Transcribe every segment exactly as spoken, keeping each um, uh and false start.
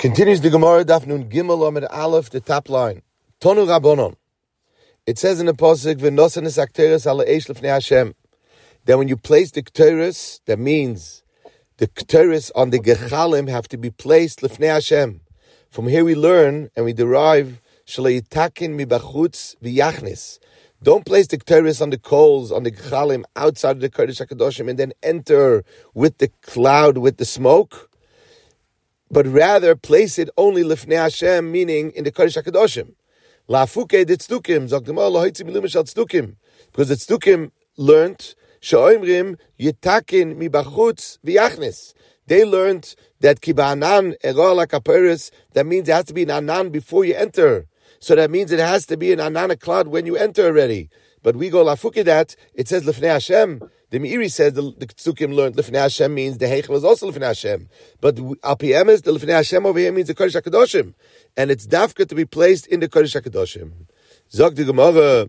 Continues the Gemara, Daf Nun Gimel Amid Aleph, the top line. Tonu Rabbonon. It says in the pasuk, "V'nosan es akteres ala eish lefnei Hashem." That when you place the kteres, that means the kteres on the gechalim have to be placed lefnei Hashem. From here we learn and we derive shalei yitakin mibachutz v'yachnis. Don't place the kteres on the coals, on the gechalim outside of the Kodesh HaKadoshim and then enter with the cloud, with the smoke. But rather place it only lifnei Hashem, meaning in the Kodesh HaKadoshim. La'afuke de tzdukim, zog demar lo'hoitzi milim shal tzdukim. Because the tzdukim learned, she'oimrim yitakin mibachutz v'yachnis. They learned that ki ba'anan ero la kaperes, that means it has to be an anan before you enter. So that means it has to be an anan, a cloud, when you enter already. But we go la'afuke that, it says lifnei Hashem. The Meiri says the, the Tzukim learned Lifnei Hashem means the Heichel is also Lifnei Hashem. But Al Pi Emes, the Lifnei Hashem over here means the Kodesh HaKadoshim. And it's dafka to be placed in the Kodesh HaKadoshim. Zog the Gemara,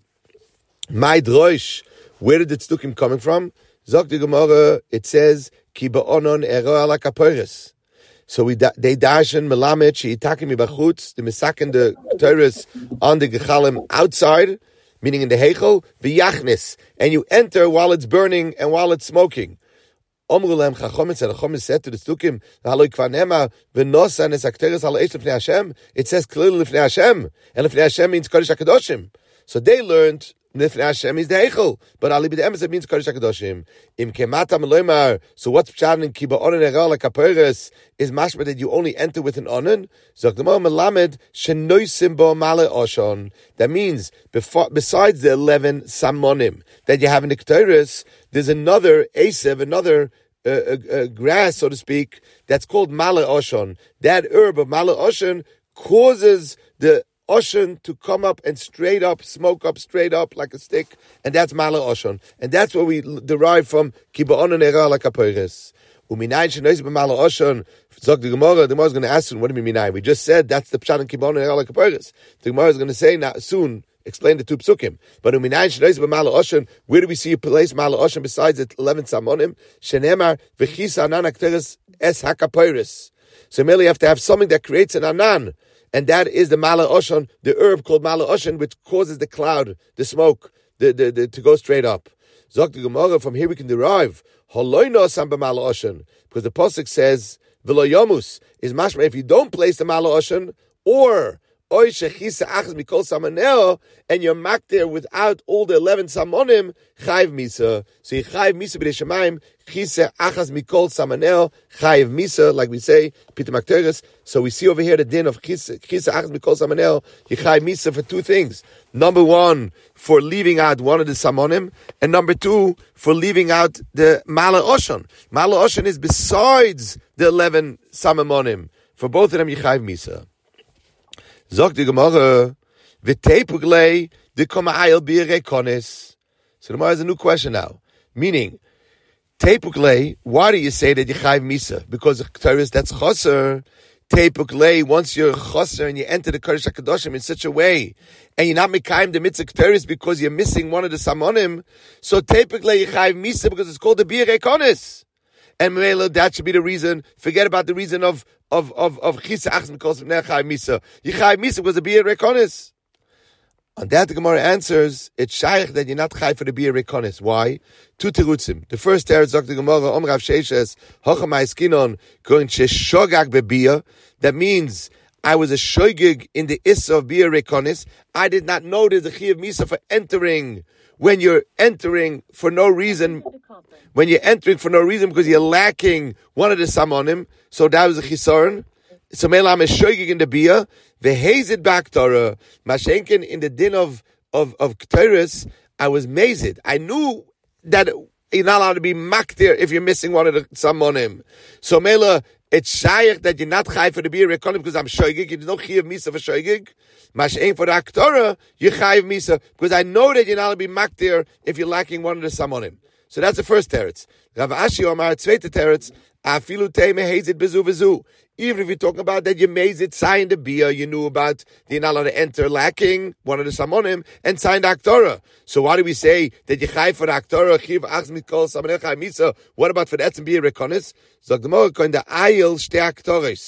my droish, where did the Tzukim coming from? Zog the Gemara, it says, Ki ba'onon ero ala kaporis. So we they darshan melamed, she'itakim mibachutz, the misakin the Torahs on the Gechalim outside, meaning in the Heichel, v'yachnis, and you enter while it's burning and while it's smoking. Omrulem Chachomim said, Chachomim said to the Tzukim, Haloi kvanema v'nosan es akteres al eish lefnei Hashem. It says clearly lefnei Hashem, and lefnei Hashem means Kodesh HaKadoshim. So they learned lefnei Hashem means the Heichel, but ali b'de'emes it means Kodesh HaKadoshim. Im kemata meloimar. So what's pshat in ki ba'onen ero la kaperes is mashma that you only enter with an onen. Zogdemo melamed shenoisim bo male oshon. That means before, besides the eleven samonim that you have in the Ketores, there's another asev, another uh, uh, uh, grass, so to speak, that's called male oshon. That herb of male oshon causes the oshon to come up and straight up, smoke up straight up like a stick, and that's mala oshon. And that's what we derive from ki ba'onon ero la kaperes. Uminayin shenois b'mala oshon. Zog the Gemara, the Gemara is going to ask soon, what do you mean minayin? We just said that's the pshat in ki ba'onon ero la kaperes. The Gemara is going to say now soon, explain the two psukim. But uminayin shenois b'mala oshon, where do we see you place mala oshon besides the eleven samonim? Shenemar v'chisa anan akteres es hakaperes. So merely you have to have something that creates an anan. And that is the mala oshon, the herb called mala oshon, which causes the cloud, the smoke, the, the, the, to go straight up. Zok the Gemara, from here we can derive holoi nosan b'mala oshon, because the pasuk says v'lo yomus is mashma. If you don't place the mala oshon, or oy shechisa achas mikol samaneo, and you're mak there without all the eleven samonim, chayv misa. So you chayv misa b'dei shemaim, chisa achas mikol samaneo, chayv misa, like we say, pita makteres. So we see over here the din of chisa achas mikol samaneo, you chayv misa for two things. Number one, for leaving out one of the samonim, and number two, for leaving out the mala oshon. Mala oshon is besides the eleven samonim. For both of them, you chayv misa. Zog the Gemara, v'teipuglei d'koma'ayel b'yirekonis. So the Gemara has a new question now. Meaning, teipuglei, why do you say that you chayv misa? Because the Ketores, that's choser. Teipuglei, once you're choser and you enter the Kodesh HaKadoshim in such a way, and you're not mekayim the mitzvah Ketores because you're missing one of the samonim, so teipuglei you chayv misa because it's called the b'yirekonis. And Mela, that should be the reason. Forget about the reason of of of of chisa achs mikol nechai misa. Yichai misa because the beer rekonis. On that, the Gemara answers, it's shaykh that you're not chai for the beer rekonis. Why? Two terutzim. The first teretz of the Gemara, Omrav Sheishes, Hochamai Skinon, going sheshogag bebia. That means I was a shoygig in the issa of beer rekonis. I did not know there's a chi of misa for entering. When you're entering for no reason, when you're entering for no reason because you're lacking one of the samonim, so that was a chisaron. So melam is shoygig in the bia, vehezid back Torah, mashenkin in the din of of of Ketores, I was mazed. I knew that you're not allowed to be mak there if you're missing one of the samonim. So mela, it's shaykh that you're not chai for the beer rekonim because I'm shoygig. There's no chi of misa for shoygig. Mashein for the aktorah, you chai of misa because I know that you're not allowed to be mak there if you're lacking one of the samonim. So that's the first teretz. Rav Ashi Omar, zweite teretz, afilu teime hazit bezu bezu. Even if you're talking about that you made it, signed the bia, you knew about the you're not allowed to enter lacking one of the samonim and signed the aktorah. So why do we say that you chai for the aktorah? Chiv achs mikol samonech misa. What about for the etzem bia rekonis? Zog the more going the ayil shte aktoris.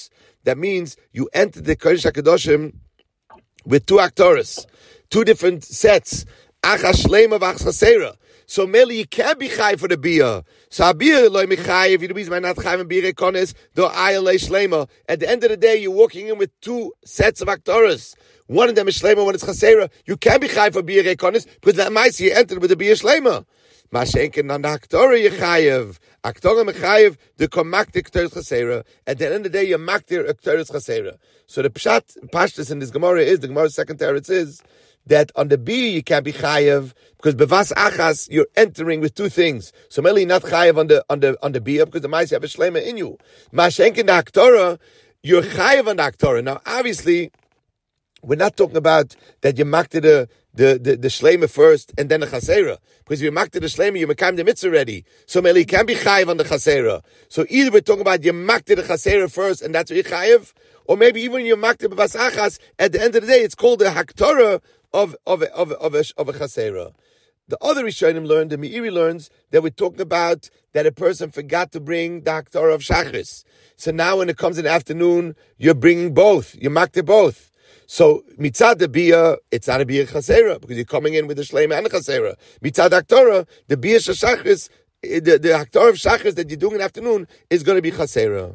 That means you enter the Kodesh HaKadoshim with two Aktoras, two different sets. Achas Shlema v'achas Chasera. So Meli, you can't be Chai for the Bia. So Abir loy Mechai, if you do not Chai and Bire Kones, do Ayal le Shlema. At the end of the day, you're walking in with two sets of Aktoras. One of them is Shlema, one is Chasera. You can't be Chai for Bire Kones, because that might you entered with the Bia Shlema. Mashenken on the Aktora Yechayev. Aktora Mechayev, the Komaktik Aktoras Chasera. At the end of the day, you're Maktir Aktoras Chasera. So the Pshat, Pashtus in this Gemara is, the Gemara's second teretz is, that on the B you can't be chayev because bevas achas you're entering with two things. So mainly not chayev on the on the on the B because the mice have a shlema in you. Mashenkin the aktora, you're chayev on the aktora. Now obviously we're not talking about that you makted the the the, the shlema first and then the chasera, because if you makted the shlema you makam the mitzvah already. So mainly you can't be chayev on the chasera. So either we're talking about you makted the chasera first and that's what you chayev, or maybe even you makted bevas achas. At the end of the day, it's called the haktora of of of of a, of a chasera. The other Rishonim learned, the Meiri learns, that we're talking about that a person forgot to bring the haktora of shachris. So now when it comes in the afternoon, you're bringing both. You makte both. So mitzad the bia, it's not a bia chasera because you're coming in with the shleima and the chasera. Mitzad haktora, the bia shachris, the the haktora of shachris that you're doing in the afternoon is going to be chasera.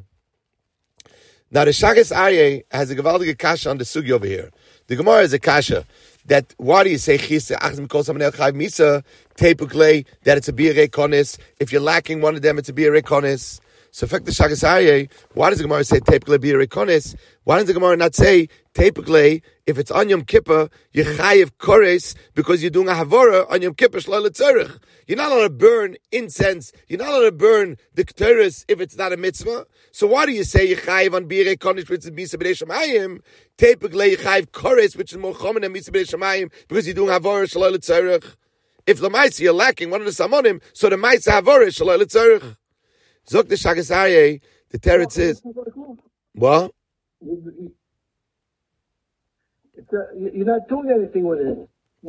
Now the Shagas Aryeh has a gewaltige kasha on the sugi over here. The Gemara is a kasha that why do you say chisa achzim kol samanel chayv misa tepukle that it's a bia rekonis? If you're lacking one of them, it's a bia rekonis. So, effect the Shagas Aryeh, why does the Gemara say tepukle bia rekonis? Why does the Gemara not say tepukle if it's on Yom Kippur you chayiv kores because you're doing a havora on Yom Kippur shlo letzorich? You're not allowed to burn incense. You're not allowed to burn the ketores if it's not a mitzvah. So why do you say you chayiv on bia rekonis which is misa b'nei shamayim? Tepukle you chayiv kores which is more common than misa b'nei shamayim because you're doing havora shlo letzorich. If the ma'isa you're lacking one of the samonim, so the ma'isa havora shlo letzorich. Zok the Shagas Aryeh, the teretz is what? It's a, you're not doing anything with it.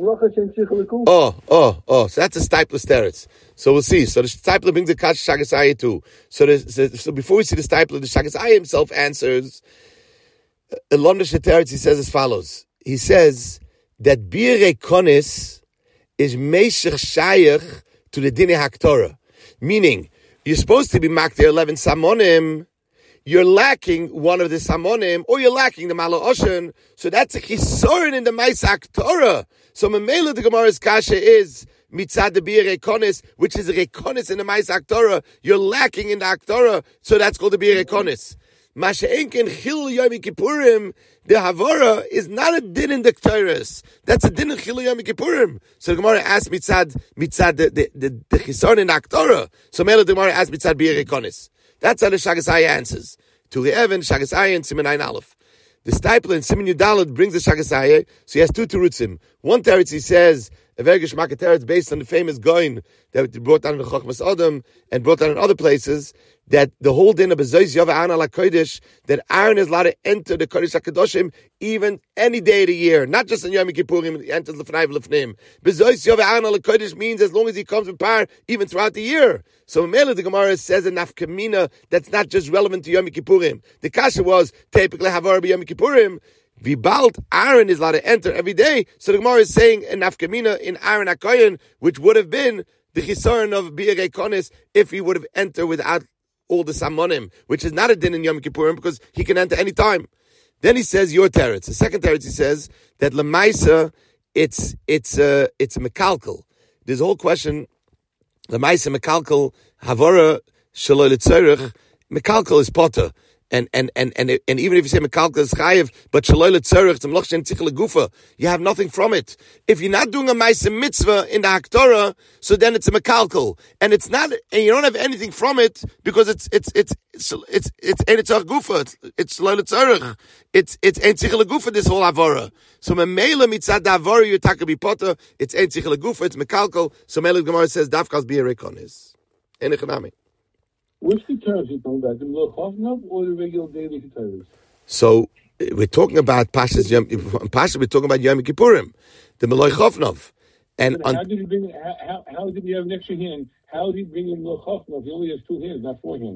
Oh, oh, oh. So that's a Stipler teretz. So we'll see. So the Stipler brings the Kash Shagas Aryeh too. So, the, so, so before we see the Stipler, the Shagas Aryeh himself answers. Along the teretz, he says as follows. He says that Bir Konis is Meishach Shayach to the Dine HaKtorah. Meaning, you're supposed to be makter eleven samonim. You're lacking one of the samonim, or you're lacking the malo oshen. So that's a chisorin in the ma'asak Torah. So memela the Gemara's kasha is mitzad the bir rekonis, which is a rekonis in the ma'asak Torah. You're lacking in the aktorah, so that's called the bir rekonis. Masha'enken chil yom kippurim. The havara is not a din in the Torahs. That's a din in chil yom kippurim. So the Gemara asks mitzad mitzad the the the, the chisorin in the aktorah. So memela the Gemara asks mitzad bir rekonis. That's how the Shagas Aryeh answers. To the Evan, Shagas Aryeh and Siman Ayin Aleph. The Stipler in Siman Yudalad brings the Shagas Aryeh, so he has two terutzim. One teretz he says, a very geshmak teretz based on the famous Goin that brought down in the Chochmas Adam and brought down in other places, that the whole din of Bezois Yava Aaron ala Kodesh, that Aaron is allowed to enter the Kodesh HaKadoshim even any day of the year, not just on Yom Kippurim, he enters L'fnai V'L'fnim. Bezois Yava Aaron ala Kodesh means as long as he comes with power, even throughout the year. So Mele the Gemara says in Nafkamina that's not just relevant to Yom Kippurim. The kasha was typically Havar Yom Kippurim. Vibalt Aaron is allowed to enter every day. So the Gemara is saying in Nafkamina in Aaron HaKoyen, which would have been the chisaron of Bir Konis if he would have entered without all the samonim, which is not a din in Yom Kippurim because he can enter any time. Then he says your teretz. The second teretz he says that lemaisa it's it's uh, it's a mekalkel. There's a whole question. Lemaisa mekalkel havara shaloi letzorich. Mekalkel is potter. And and and and and even if you say mekalkel is chayiv, but shaloi letzorich to mloch shen tzich legufa, you have nothing from it. If you're not doing a ma'aseh mitzvah in the haktorah, so then it's a mekalkel, and it's not, and you don't have anything from it because it's it's it's it's it's it's ein tzach gufa, it's it's shaloi letzorich, it's it's ein tzich legufa this whole avora. So memela mitzad avora you taka be potter, it's ein tzich legufa, it's mekalkel. So Melech Gemara says dafkas be a rekonis. En echanami. Which Keteris you talking about? The Melech or the regular daily Keteris? So we're talking about Pashas Yom. Pasha, we're talking about Yom Kippurim, the Melech Chofnov. And how did he bring? How, how, how did he have an extra hand? How did he bring in Melech Chofnov? He only has two hands, not four hands.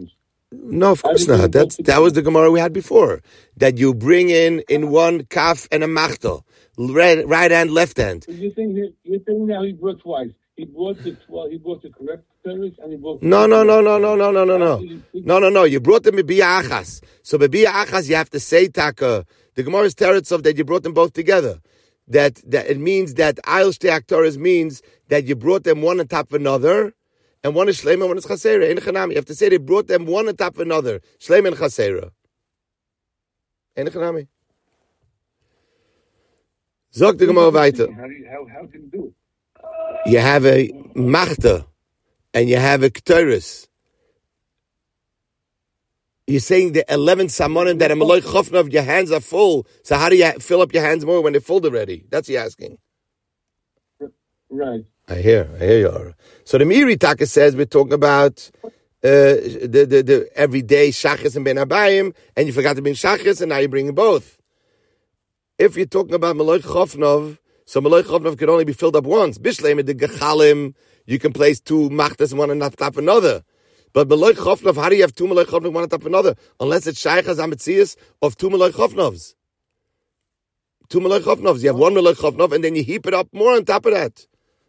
No, of course not. That's that was the Gemara we had before. That you bring in in one kaf and a machta, right, right hand, left hand. So you're saying that, you're saying now he brought twice. He brought the well, he brought the correct service and he brought. No, no, no, no, no, no, no, no, no, no, no, no. You brought them b'biya achas. So b'biya achas, you have to say taka. The Gemara's teretz of that you brought them both together. That that it means that ayil shtei aktoras means that you brought them one on top of another. And one is shleima, one is chasera. Ein chanami. You have to say they brought them one on top of another. Shleima and chasera. Ein chanami. Zog the Gemara weiter. How do you how how can you do it? You have a machta and you have a k'toris. You're saying the eleven samonim that a maloi chofnov, your hands are full. So how do you fill up your hands more when they're full already? That's what you're asking. Right. I hear, I hear you are. So the Miri Taka says we're talking about uh, the, the the everyday shachis and ben abayim, and you forgot to bring shachis, and now you're bringing both. If you're talking about Malach Chofnov, so Malach Chofnov can only be filled up once. Bishleim the Gechalim, you can place two machtas one on top of another. But Malach Chofnov, how do you have two Malach Chofnov one on top of another? Unless it's shaychas ametzias of two Malach Chofnovs. Two Malach Chofnovs. You have one Malach Chofnov, and then you heap it up more on top of that.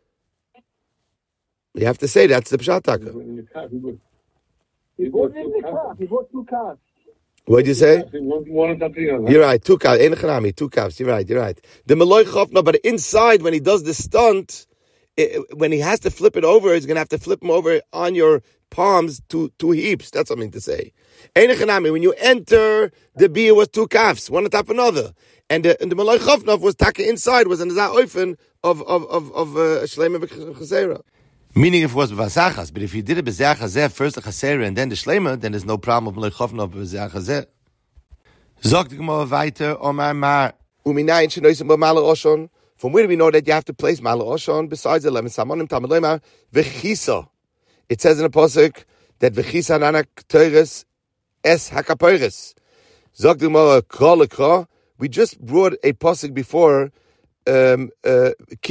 You have to say that's the pshat taka. He bought two cars. He bought two cars. What did you say? One on top of the other. You're right. Two calves. Ein chanami. Two calves. You're right. You're right. The maloi chofna, but inside when he does the stunt, it, when he has to flip it over, he's going to have to flip them over on your palms to two heaps. That's something to say. Ein chanami. When you enter, the beer was two calves, one on top of another, and the, and the maloi chofna was taka inside was an azah oifen of of of of shleima v'chasera. Meaning if it was b'vasachas, but if you did it b'zeach hazeh, first the chasera and then the shleima, then there's no problem with lechofna b'zeach hazeh. Zog the Gemara weiter, Omar Mar, uminayin shenoisim b'mala oshon. From where do we know that you have to place mala oshon besides eleven samonim tamaloimar v'chisa? It says in the pasuk that v'chisa nanak teres es hakaperes. Zog the Gemara kol lekra. We just brought a pasuk before. Um, uh,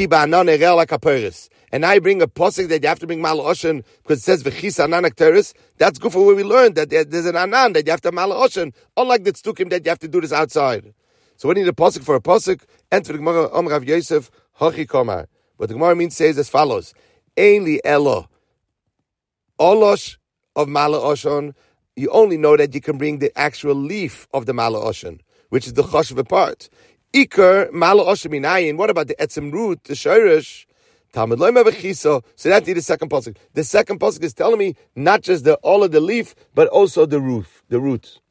and now you bring a posik that you have to bring mal oshen because it says v'chisa ananak teres. That's good for where we learned that there, there's an anan that you have to mal oshen, unlike the tztukim that you have to do this outside. So we need a posik for a posik. Enter the Gemara Om Rav Yosef Hachi Komar. What the Gemara means says as follows: Ein li elo olosh of mal oshen. You only know that you can bring the actual leaf of the mal oshen, which is the choshev part. Iker malo osheminayin. What about the etzem root, the shirish? Talmud loyma v'chiso. So that's the second pasuk. The second pasuk is telling me not just the all of the leaf, but also the roof, the root.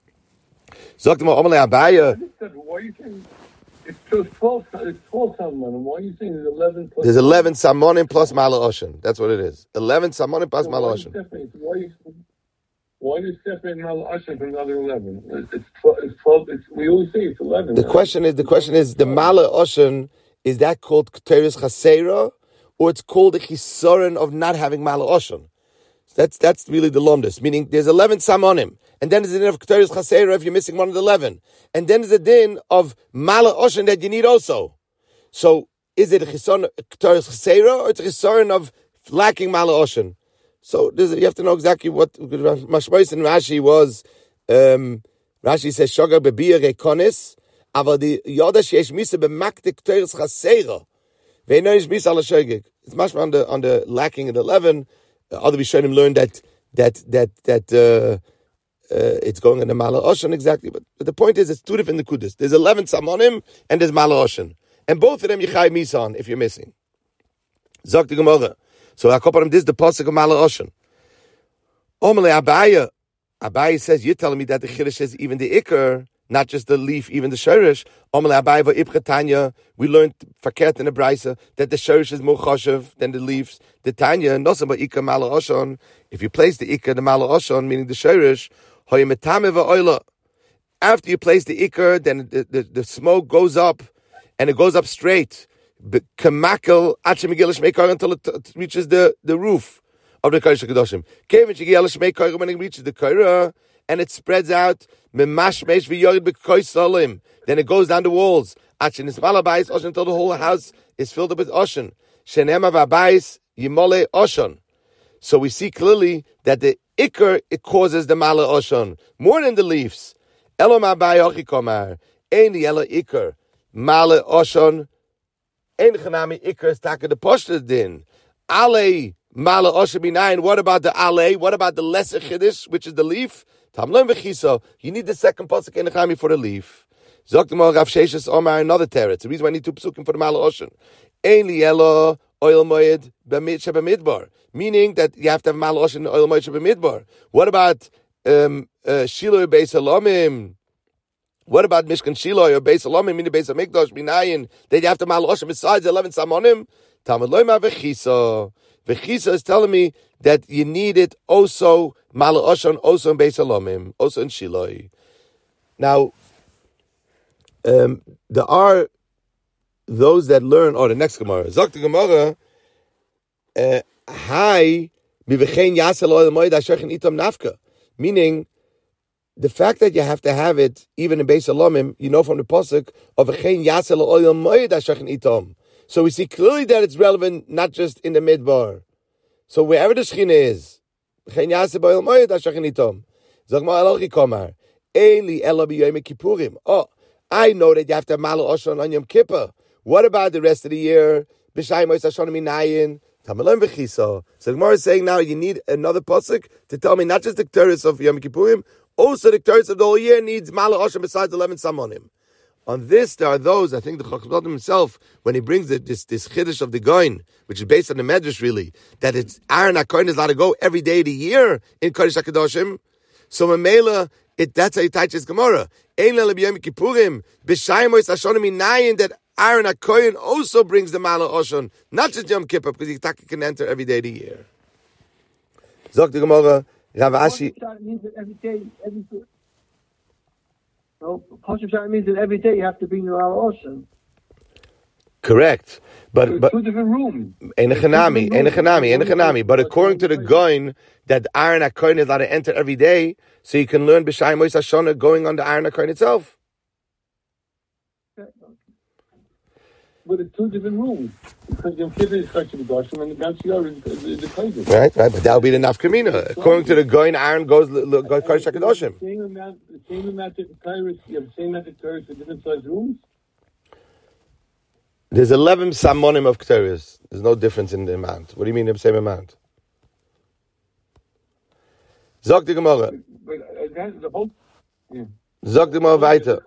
Zoktima omalei abaya. Why are you saying it's just twelve? It's twelve salmonim. Why are you saying there's eleven? Plus There's eleven salmonim plus malo oshen. That's what it is. Eleven salmonim plus malo oshen. Why? Why do you separate Mal Asher from the other eleven? It's twelve. It's twelve. It's, we always say it's eleven. The now. question is: the question is the Mala Oshen. Is that called Keteris Chasera, or it's called the Chisoren of not having Mala Oshen? That's that's really the lomdus. Meaning, there's eleven samonim, and then there's a din of Keteris Chasera if you're missing one of the eleven, and then there's a din of Mala Oshen that you need also. So, is it a Chisoren Keteris Chasera, or it's a Chisoren of lacking Mala Oshen? So you have to know exactly what Mashmois and Rashi was. Um, Rashi says Shogar bebiyah rekonis, aber the yoda sheish misa b'maktik teres chasera. Ve'enoish misa ala shogeg. It's mashma on the on the lacking at eleven. Uh, other Rishonim learned that that that that uh, uh, it's going in the Mala Oshen exactly. But, but the point is, it's two different nekudas. There's eleven samonim and there's Mala Oshen, and both of them you chai misa on if you're missing. Zok the Gemara. So Akoparim, this is the pasuk of Mala Oshen. Omele Abaya. Abaya says, you're telling me that the Chiddush is even the Iker, not just the leaf, even the Shorish. Omele Abaya v'Ibcha Tanya. We learned Fakert in the Braisa that the Shorish is more choshev than the leaves. The Tanya, Nosam Iker Mala Oshen. If you place the Iker, the Mala Oshen, meaning the Shorish, Hoyemetame v'Oila. After you place the Iker, then the, the, the smoke goes up, and it goes up straight. Kamakel until it reaches the, the roof of the Kodesh HaKadoshim. When it reaches the Korah and it spreads out, then it goes down the walls until the whole house is filled up with Oshen. So we see clearly that the Iker, it causes the Mala Oshon. More than the leaves. Elo Mabai Ochikomar. Ein the Elo Iker. Mala Oshon. Ein Chanami Iker is taka the Poshta Din. Ale Mala Oshon Minayin. What about the Ale? What about the lesser Chiddush, which is the leaf? Tamlem V'chiso. You need the second Pasuk in the Chami for the leaf. Zoktemol Rav Sheshes Omar, another teretz. The reason why I need two Pasukim for the Mala Oshon. Ein li Elo Oil Moed Shebamidbar. Meaning that you have to have Mala Oshon and Oil Moed Shebamidbar. What about um, uh, Shiloh Beis Halomim? What about Mishkan Shiloh or Beis Halomim, meaning Beis Hamikdash, Minayin? Then you have to Mala Oshon besides eleven Samonim? Talmud Loima V'chisa. V'chisa is telling me that you need it also, Mala Oshon, also in Beis Halomim, also in Shiloh. Now, um, there are those that learn, or oh, the next Gemara. Zok the Gemara, Hi, Mivechein Yasel Oil Moed Asherchen Itom Nafka. Meaning, the fact that you have to have it, even in Beis Halomim, you know from the Pasuk, of Vechein Yasel Oil Moed Asherchen Itom. So we see clearly that it's relevant not just in the Midbar. So wherever the Shechina is, Vechein Yasel Oil Moed Asherchen Itom. Zok Ma Elochi Komar, Ein li Elo B'Yom Kippurim. Oh, I know that you have to have Mala Oshon on Yom Kippur. What about the rest of the year? B'Shai Mois Hashonim Minayin. Tamalem V'chiso. So the Gemara is saying now you need another pasuk to tell me not just the Ketores of Yom Kippurim, also the Ketores of the whole year needs Mala Oshon besides eleven Samonim. On this, there are those, I think the Chacham himself, when he brings the, this this Chiddush of the Goin, which is based on the Medrash really, that it's Aaron HaKohen is allowed to go every day of the year in Kodesh HaKadoshim. So Mamela, it that's how he teaches Gemara. Ein le Yom Kippurim, B'Shai Mois Hashonim Minayin, that Aaron HaKohen also brings the Mala Oshon, not just Yom Kippur, because he can enter every day of the year. Zok the Gemara, Rav Ashi. means that every day, every day. So, Pasuk Shai means that every day you have to bring the Mala Oshon. Correct. But, but two different rooms. Ein Chanami, Ein Chanami, Ein Chanami. But according to the Goin, that Aaron HaKohen is allowed to enter every day, so you can learn B'Shai Mois Hashonim going on the Aaron HaKohen itself. But it's two different rooms. Because Yom Kippur is Kodesh HaKadoshim and the Gam Shiyar is, is the Kodesh. Right, right. But that will be the Nafkamina. According to the Goin, Aaron goes goes Kodesh HaKadoshim. The same amount, the same amount of Torahs, you have the same amount of Torahs for different sized rooms? There's eleven Samonim of Ketores. There's no difference in the amount. What do you mean the same amount? Zog the Gemara. But uh, that's the whole... Yeah. Zog the Gemara weiter.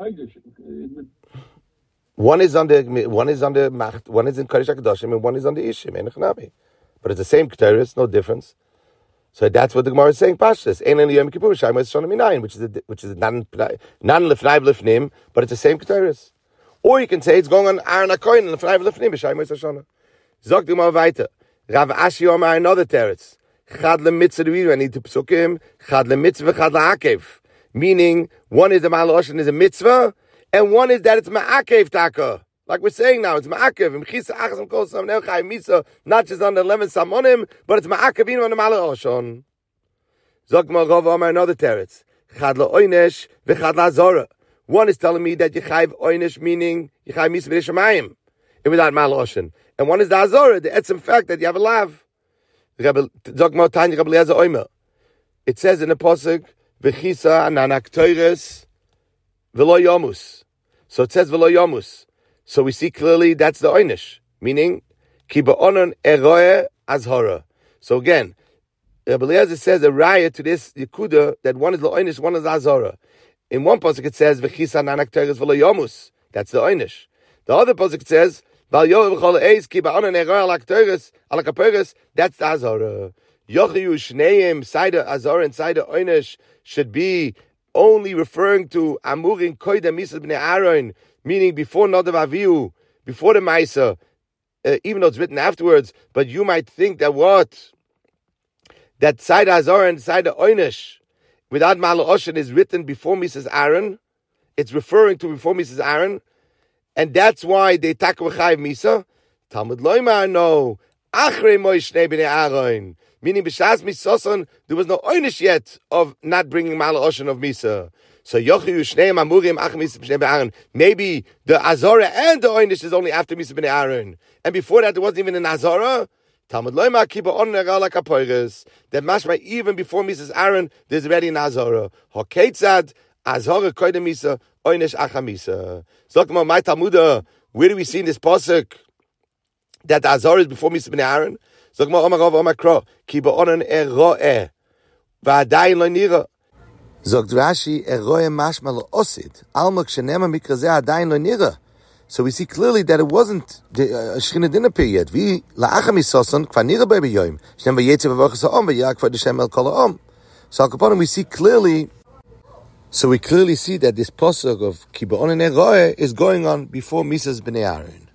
One is on the one is on the Macht, one is in Kodesh HaKadoshim, and one is on the Ishim, Ein Chanami. But it's the same Ketores, no difference. So that's what the Gemara is saying. Pashtus, Ein Li Yom Kippur, Shai Mois Hashonim Minayin, which is a, which is non non lefnai lefnim, but it's the same Ketores. Or you can say it's going on Aaron HaKohen and lefnai lefnim, Shai Mois Hashonim. Zog the Gemara weiter. Rav Ashi Omar another teretz. Chad lemitzvah, I need to psukim. Chad lemitzvah, chad la'akev. Meaning, one is the Mala Oshon is a mitzvah, and one is that it's ma'akev taka. Like we're saying now, it's ma'akev. Not just on the eleven samonim, but it's ma'akev even on the Mala Oshon. Zog Rav Omar another teretz. Chad la'oinesh v'chad la'azora. One is telling me that you chayv oinesh, meaning you chayv misa b'nishamayim, if without Mala Oshon. And one is the azora, the etzim fact that you have a lav. It says in the pasuk, "V'chisa nanak teires v'lo yomus." So it says v'lo yomus. So we see clearly that's the oynish, meaning ki ba'onon eroe azhara. So again, Rabbi Eliezer says a raya to this yikuda that one is the oynish, one is the azhara. In one pasuk it says v'chisa nanak teires v'lo yomus. That's the oynish. The other pasuk says, That's the Azara. Yochiyu Shneim, Saida Azara and Saida Oynesh should be only referring to Amurin Koida Misas Bnei Aaron, meaning before Nadav Avihu, before the Maisa, uh, even though it's written afterwards, but you might think that what? That Saida Azara and Saida Oynesh, without Mala Oshon, is written before Misas Aaron. It's referring to before Misas Aaron. And that's why they tak v'chayv misa. Talmud loymar no. Achrei moish shnei b'nei Aaron. Meaning b'shas misoson, there was no oynish yet of not bringing Mala Oshon of misa. So yochiyu shnei amurim ach misa b'nei Aaron. Maybe the azora and the oynish is only after misa b'nei Aaron. And before that there wasn't even an azora. Talmud loyma kiba on negala kapoiris. That mashma even before Missus Aaron, there's already an azara. Hoketzad azara koydem misa oynesh achamisa. Zok my Talmuda. Where do we see in this pasuk that the azara is before Missus Ben Aaron? Zok ma Omar Rav Omar Kro kiba on eroe va'adayin lo nira. Zok Rashi eroe mashma lo osid alma kshenema mikrazeh adayin lo nira. So we see clearly that it wasn't the Shechina didn't appear yet. We la'acham isoson kvanira baby yoim. Shem vayetze v'vachas ha'om v'yak v'deshem el kol ha'om. So al kaponim we see clearly. So we clearly see that this pasuk of kibaon and eroe is going on before Misas b'nei Aaron.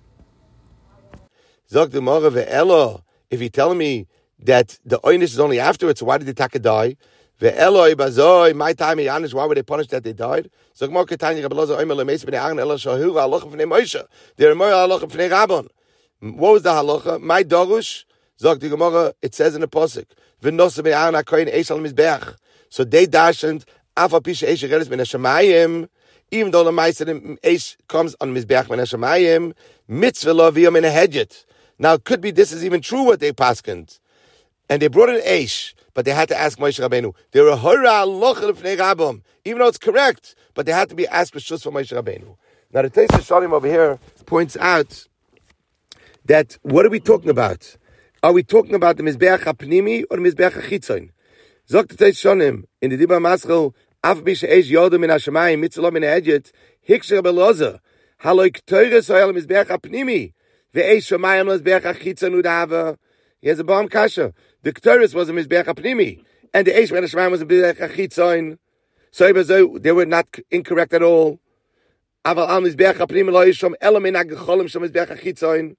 Zok the Mara ve'elo. If you're telling me that the oynish is only afterwards, so why did the taka die? Ve'eloi bazoi, my time yanish, why were they punished that they died? So Gemara Ketanya Rabbeloza Omer lemeis b'nei Aaron elo shahu halacha b'nei Moshe. They're more halacha b'nei Rabban. What was the halacha? My darush. Zok the Gemara. It says in the pasuk, v'nosa b'nei Aaron hakoyin eish al mizbeach. So they dashened afa pisha eish yeredes b'nei Shemayim. Even though the ma'aser eish comes on mizbeach b'nei Shemayim, mitzvah lo v'yom in a hedget. Now it could be this is even true what they paskened, and they brought an eish. But they had to ask Moshe Rabbeinu. They were hora halacha l'fnei Rabbam, even though it's correct. But they had to be asked reshus for Moshe Rabbeinu. Now the Teis Shalim over here points out that what are we talking about? Are we talking about the mizbeach hapnimi or the mizbeach hachitzon? Zok the Teis Shalim in the Dibra Maschel af b'sheish yodem min hashamayim mitzvah min ha'edget hiksher beloza haloik teures hoyel mizbeach hapnimi ve'eish shamayim mizbeach hachitzon udava. He has a bomb kasha. The Ketores was a Mizbeach HaPnimi, and the Eish Ben Hashemayim was a Mizbeach HaChitzon. So they were not incorrect at all. Aval al Mizbeach HaPnimi lo yishom ela min ha'gecholim shom Mizbeach HaChitzon.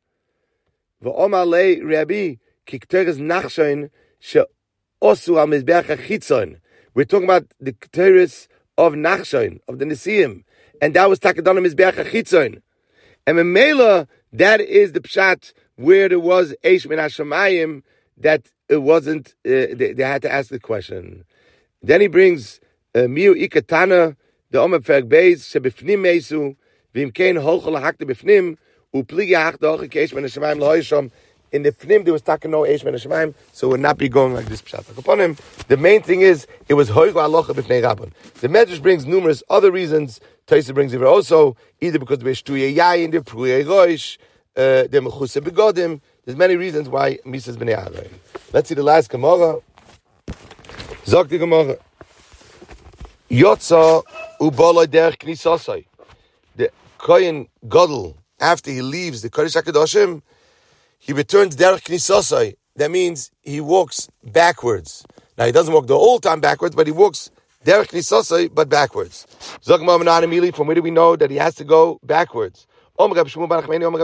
V'omar lei Rabbi ki Ketores nachshoin she'osu al Mizbeach HaChitzon. We're talking about the Ketores of Nachshoin, of the Nesiim, and that was Takadon Mizbeach HaChitzon. And Memela, that is the pshat where there was Eish Ben Hashemayim, that it wasn't, uh, they, they had to ask the question. Then he brings Miu Ikatana, the Omer Ferg Beis, Shebifnim Mesu, Vimkein Hochel Hakte Bifnim, Upligi Hakte Hochel Keish Ben Hashemayim Loishom. In the Fnim, there was talking no Eish Ben Hashemayim, so it would not be going like this pshat. Upon him, the main thing is, it was Hoigu Alocha Bifnei Rabban. The Medrash brings numerous other reasons. Taisa brings it also, either because the Shtuye Yayin, the Pruye Roish, the Mechuse Begodim. There's many reasons why Misas b'nei Aaron. Let's see the last Gemara. Zok the Gemara. Yotza u'boloi derech knisosai. The Kohen Gadol, after he leaves the Kodesh HaKadoshim, he returns derech knisosai. That means he walks backwards. Now he doesn't walk the whole time backwards, but he walks derech knisosai, but backwards. Zok Ma'amanan Emili, from where do we know that he has to go backwards? It says in the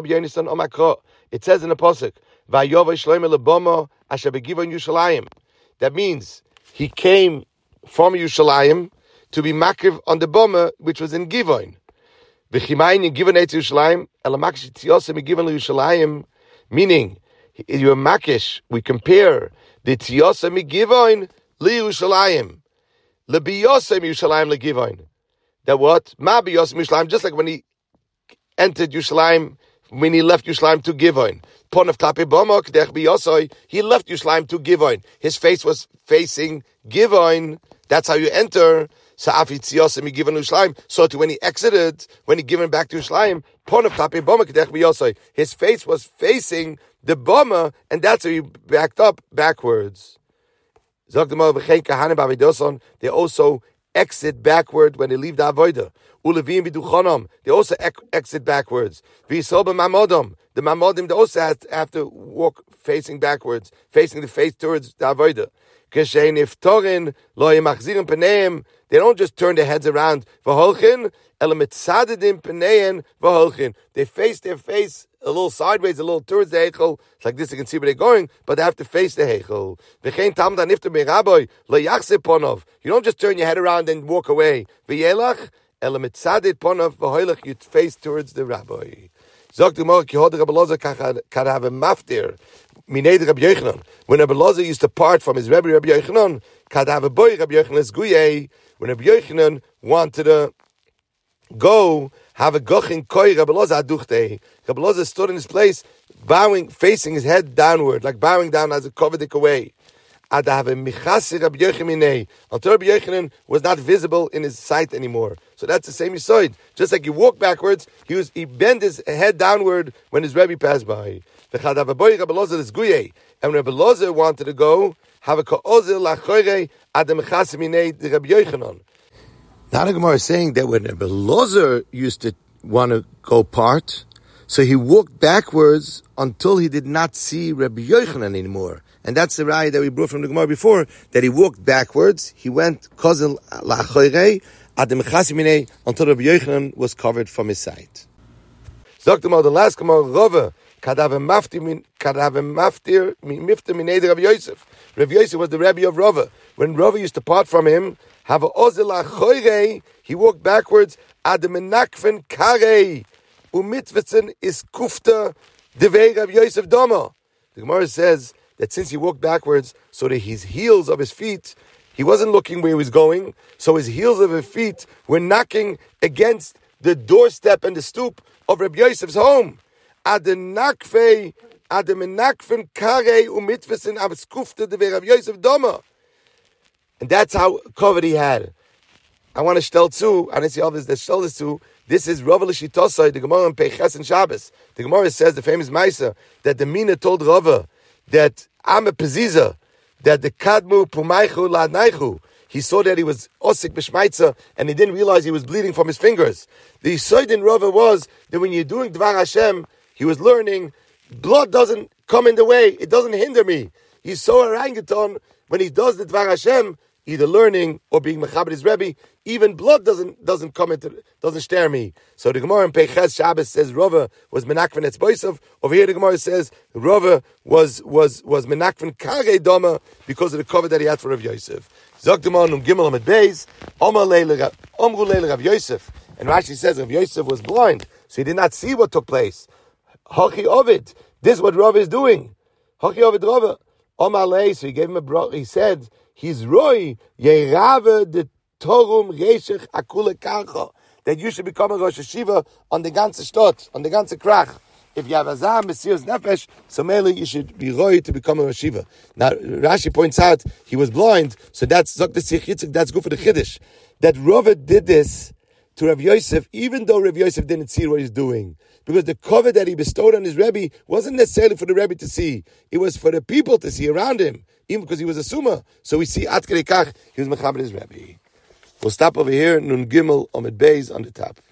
pasuk, "Vayova Shlomo lebomo asher begivon Yushalayim." That means he came from Yushalayim to be makiv on the boma, which was in Givon. V'chimayin in Givon etz Yushalayim, elamakish tiyosem Givon Yushalayim, meaning you are makish. We compare the tiyosem Givon li Yushalayim, lebiyosem Yushalayim le Givon. That what ma biyosem Yushalayim, just like when he entered Yerushalayim, when he left Yerushalayim to Givon. Ponav Tape Bama Kedech Biyosoi, he left Yerushalayim to Givon. His face was facing Givon. That's how you enter. Sa'afi Tziosem Givon Yerushalayim. So to when he exited, when he given back to Yerushalayim, Ponav Tape Bama Kedech Biyosoi, his face was facing the Bama, and that's how he backed up backwards. Zogdemar V'chein Kahanim B'Avidoson, they also exit backward when they leave the Avodah. Ulevim v'duchonom, they also ex- exit backwards. V'yisol b'mamodim, the mamodim they also have to, have to walk facing backwards, facing the face towards the avodah. K'shein iftorin lo yemachzirim p'neim, they don't just turn their heads around. V'holchin ela mitzadedim p'neim v'holchin, they face their face a little sideways, a little towards the heichel. It's like this, you can see where they're going, but they have to face the heichel. V'chein tamid hanifter me'raboy lo yachse ponov, you don't just turn your head around and walk away. V'yelach ela mitzaded ponov v'hoilach, you face towards the rabbi. Zok the Gemara ki hod Rabbi Elazar can have a maftir. Minei Rabbi Yochanan, when Rabbi Elazar used to part from his Rebbe Rabbi Yochanan, can have a boy Rabbi Yochanan is guye. When Rabbi Yochanan wanted to go have a gochin koi Rabbi Elazar aduchte. Rabbi Elazar stood in his place, bowing, facing his head downward, like bowing down as a kovedik away. Until Rabbi Yochanan was not visible in his sight anymore. So that's the same Yisoid. Just like you walk backwards, he was he bent his head downward when his Rebbe passed by. And Rabbi Elazar wanted to go, have a ko'ozel lachoire ad mechase minei the Rabbi Yochanan. Now the Gemara is saying that when Rabbi Elazar used to want to go part, so he walked backwards until he did not see Rabbi Yochanan anymore. And that's the raya that we brought from the Gemara before, that he walked backwards, he went kozel lachoire ad mechase minei until Rabbi Yochanan was covered from his sight. Sagt mal the last Gemara, Rava, Kadav maftir Kadav maftir mifter minei Rabbi Yosef. Rabbi Yosef was the Rebbe of Rava. When Rava used to part from him, have a ozel lachoire, he walked backwards ad menakfen karei umitvetzen is kufta devei Rabbi Yosef dama. The Gemara says that since he walked backwards, so that his heels of his feet, he wasn't looking where he was going, so his heels of his feet were knocking against the doorstep and the stoop of Rabbi Yosef's home. Ad nakfei, ad menakfen karei umitvetzen is kufta devei Rabbi Yosef dama. And that's how covered he had. I want to tell too, I didn't see all this, that tell this too. This is Rava L'Shitosai, the Gemara in Peiches and Shabbos. The Gemara says, the famous Maisa, that the Mina told Rava that I'm a Peziza, that the Kadmu Pumaychu Ladnaichu, he saw that he was Osik B'Shmaitza, and he didn't realize he was bleeding from his fingers. The Yisoid in Rava was that when you're doing Dvar Hashem, he was learning, blood doesn't come in the way, it doesn't hinder me. He saw a orangutan, when he does the Dvar Hashem, either learning or being mechaber his Rebbe, even blood doesn't doesn't come into doesn't stare me. So the Gemara in Peiches Shabbos says Rava was menakven etzboisav. Over here the Gemara says Rava was was was menakven karei dama because of the cover that he had for Rav Yosef. Zogdemon um gimel amid beis Omar leile Omru leile Rav Yosef, and Rashi says Rav Yosef was blind, so he did not see what took place. Hachi Ovid, this is what Rava is doing. Hachi Ovid Rava Omar lei, so he gave him a bro. He said. He's Roy Yerave the Torum Reshech Akule Karcha, that you should become a Rosh Hashiva on the ganze Stott, on the ganze Krach. If you have Azam Mesiras Nefesh, so mainly you should be Roy to become a Rosh Hashiva. Now Rashi points out he was blind, so that's Zok the Sich Yitzchak, that's good for the Chiddush. That Rava did this to Rav Yosef, even though Rav Yosef didn't see what he's doing. Because the cover that he bestowed on his Rebbe wasn't necessarily for the Rebbe to see. It was for the people to see around him. Even because he was a Summa. So we see At Kedei Kach, he was Mechaber his Rebbe. We'll stop over here, Nun Gimel Omid Beis on the top.